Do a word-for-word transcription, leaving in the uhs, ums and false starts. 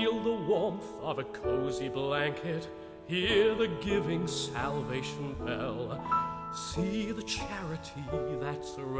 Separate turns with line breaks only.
Feel the warmth of a cozy blanket, hear the giving salvation bell, see the charity that surrounds